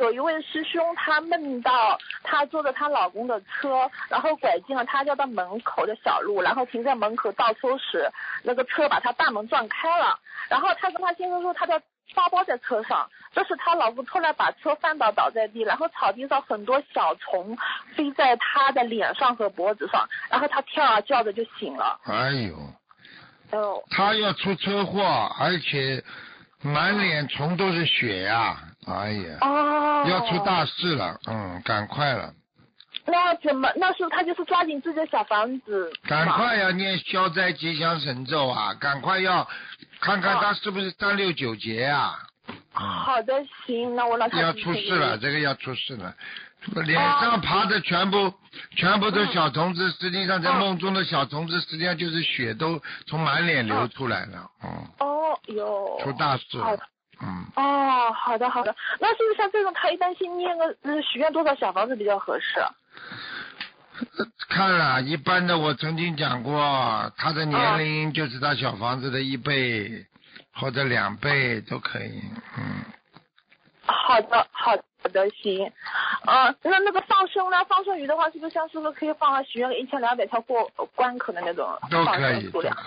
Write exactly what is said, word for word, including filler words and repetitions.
有一位师兄，他梦到他坐着她老公的车，然后拐进了他家的门口的小路，然后停在门口倒车时，那个车把他大门撞开了，然后他跟他先生说他的包包在车上，这时他老公突然把车翻倒倒在地，然后草地上很多小虫飞在他的脸上和脖子上，然后他跳啊叫着就醒了。 哎呦， 哦， 他要出车祸，而且满脸虫都是血呀、哎呀， 哦， 要出大事了，嗯，赶快了。 那怎么？那是他就是抓紧自己的小房子， 赶快要念消灾吉祥神咒啊！赶快要看看他是不是三六九节啊！ 好的，行，那我让他要出事了，这个要出事了。脸上爬的全部、哦、全部都小虫子，实际上在梦中的小虫子，实际上就是血都从满脸流出来了。嗯。 哦哟。 出大事了。嗯。 哦，好的好的。那是不是像这种，他一般性念个呃许愿多少小房子比较合适？ 看了，一般的我曾经讲过，他的年龄就是他小房子的一倍或者两倍都可以。嗯。 好的好的，行。呃，那那个放生呢？放生鱼的话，是不是像是不是可以放许愿一千两百条过关口的那种？ 都可以。